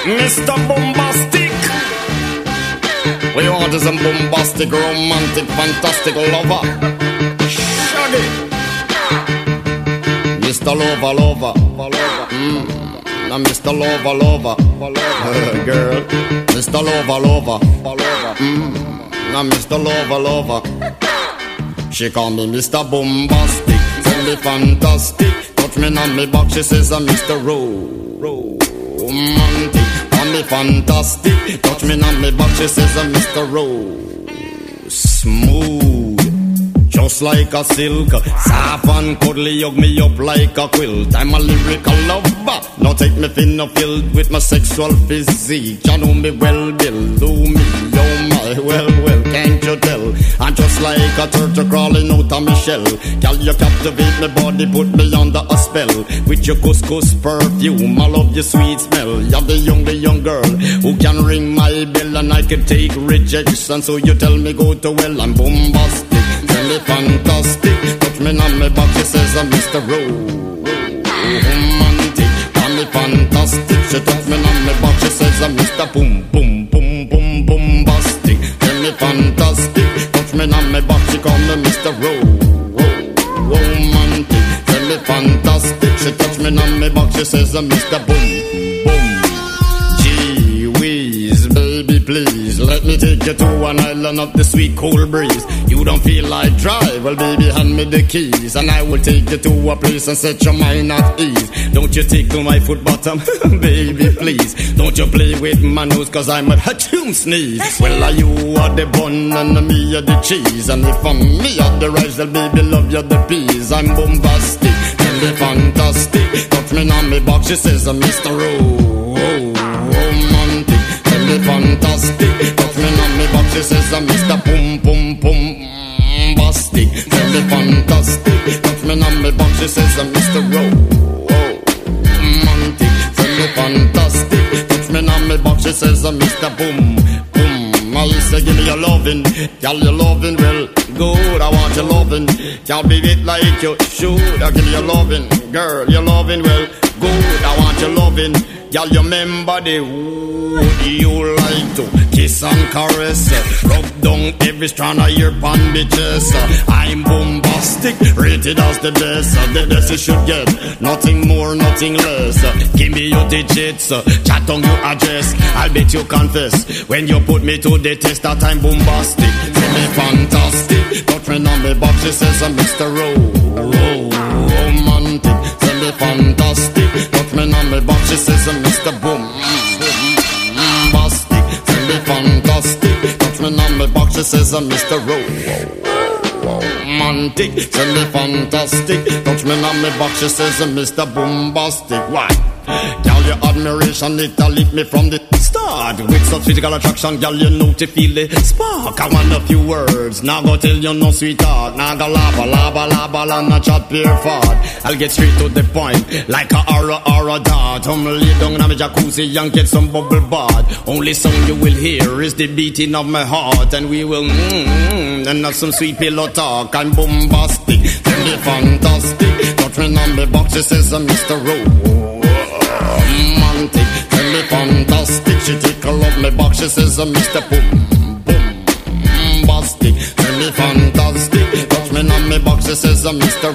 Mr. Bombastic. We want is a bombastic, romantic, fantastic lover. Shaggy. Mr. Lover. Now Mr. Lover. Girl. Mr. Lover. Now Mr. Lover. She call me Mr. Bombastic. Tell me fantastic. Touch me on me back. She says I'm Mr. Romantic. Call me fantastic. Touch me on me back. She says I'm Mr. Smooth. Just like a silk, soft and cuddly, hug me up like a quilt. I'm a lyrical lover. Now take me thin or filled with my sexual physique. You know me well, Bill. Do me, oh my, well, can't you tell? I'm just like a turtle crawling out of my shell. Girl, you captivate my body, put me under a spell. With your couscous perfume, I love your sweet smell. You're the young girl who can ring my bell, and I can take rejection. So you tell me go to well, I'm bombastic. Tell me fantastic. Touch me on my back, she says I'm Mr. Romantic. Tell me fantastic. She touch me on my back, she says I'm Mr. Bombastic. Tell me fantastic. Touch me on my back, she call me Mr. Romantic. Tell me fantastic. She touch me on my back, she says I'm Mr. Gee whiz, baby please, let me take you to an island of the sweet cool breeze. You don't feel like drive, well baby hand me the keys, and I will take you to a place and set your mind at ease. Don't you tickle my foot bottom, baby please. Don't you play with my nose, cause I'm a hatchoon sneeze. Well are you are the bun and me are the cheese, and if I'm me are the rice, well baby love you the peas. I'm bombastic, tell me fantastic. Touch me on me box, she says I'm Mr. Romantic. Tell me fantastic. Touch me on me box, she says I'm Mr. Bombastic. Tell me fantastic. Touch me on me box, she says I'm Mr. Romantic. Tell me fantastic. Touch me on me box, she says I'm Mr. Boom. I say give me your lovin', girl, your lovin' well good. I want your lovin', can't be it like you should. I give you your lovin', girl, your lovin' well good. I want your lovin', girl, you remember the wood you like to kiss and caress, rub down every strand of your bandages. I'm bombastic, rated as the best you should get, nothing more, nothing less. Give me your digits, chat on your address. I'll bet you confess when you put me to the test that I'm bombastic. Tell me fantastic. Touch me on me box, she says I'm Mr. Romantic. Tell me fantastic. Touch me on me box, she says I'm Mr. Bombastic. Tell me fantastic. Touch me on me box, she says I'm Mr. Romantic. Tell me fantastic. Touch me on me box, she says I'm Mr. Bombastic. Why? Girl, your admiration, it lit me from the start. With such physical attraction, girl, you know to feel the spark. I want a few words, now go tell you no sweetheart. Now go laba, and chat pure fart. I'll get straight to the point, like a aura dart. Lay down in my jacuzzi and get some bubble bath. Only song you will hear is the beating of my heart, and we will and have some sweet pillow talk. I'm bombastic, tell me fantastic. Touch me on me box, she says I'm Mr. Romantic. Tell me fantastic. She tickle up my box, she says I'm Mr. Bombastic. Tell me fantastic. Touch me on my box, she says I'm Mr.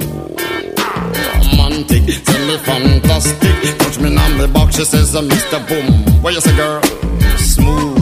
Romantic. Tell me fantastic. Touch me on my box, she says I'm Mr. Boom. What you say, girl? Smooth.